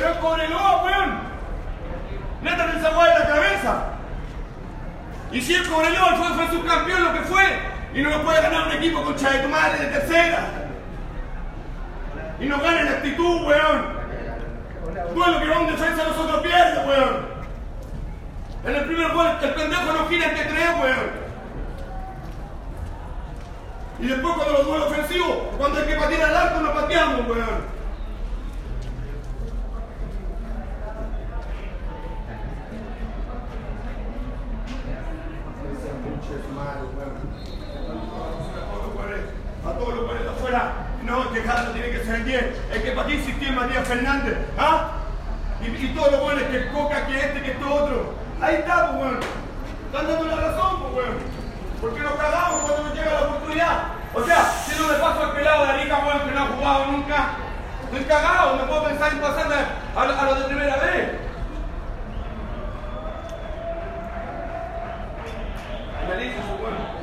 Pero es Cobreloa, weón. Métame esa weá en la cabeza. Y si es Cobreloa, fue subcampeón lo que fue. Y no nos puede ganar un equipo concha de tu madre de tercera. Y nos gana en actitud, weón. Duelo que va un defensa nosotros pierde, weón. En el primer gol el pendejo no gira entre tres, weón. Y después cuando los duelos ofensivos, cuando hay que patear al arco, no pateamos, weón. A todos los buenos de afuera, no, que Jara tiene que ser el 10. Es que para qué insistí en Matías Fernández, ¿ah? Y todos los buenos, que Coca, que este, que esto otro. Ahí está, pues, weón. Están dando la razón, pues, weón. Porque nos cagamos cuando nos llega la oportunidad. O sea, si no me paso al pelado de Arica, weón, que no ha jugado nunca, estoy cagado, no puedo pensar en pasarme a los de primera vez. Me dice, pues, weón.